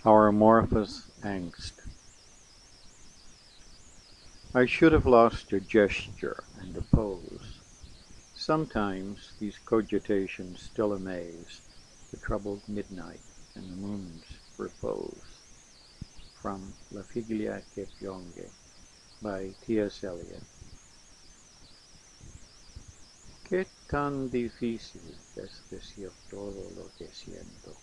Our amorphous angst. I should have lost a gesture and a pose. Sometimes these cogitations still amaze the troubled midnight and the moon's repose. From La Figlia che piange by T.S. Eliot. ¿Qué tan difícil es decir todo lo que siento?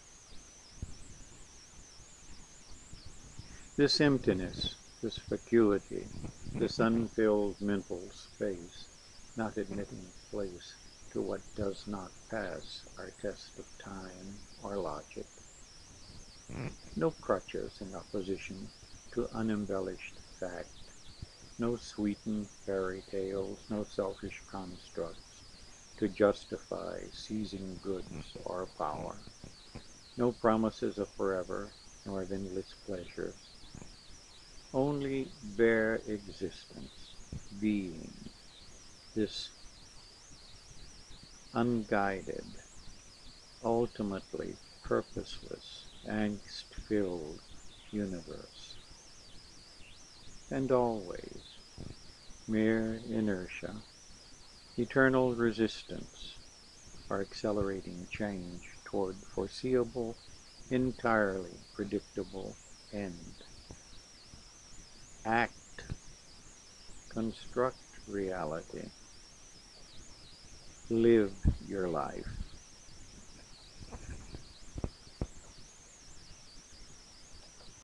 This emptiness, this vacuity, this unfilled mental space, not admitting place to what does not pass our test of time or logic. No crutches in opposition to unembellished fact, no sweetened fairy tales, no selfish constructs to justify seizing goods or power, no promises of forever nor of endless pleasures. Only bare existence, being, this unguided, ultimately purposeless, angst-filled universe. And always, mere inertia, eternal resistance, or accelerating change toward foreseeable, entirely predictable end. Act, construct reality, live your life.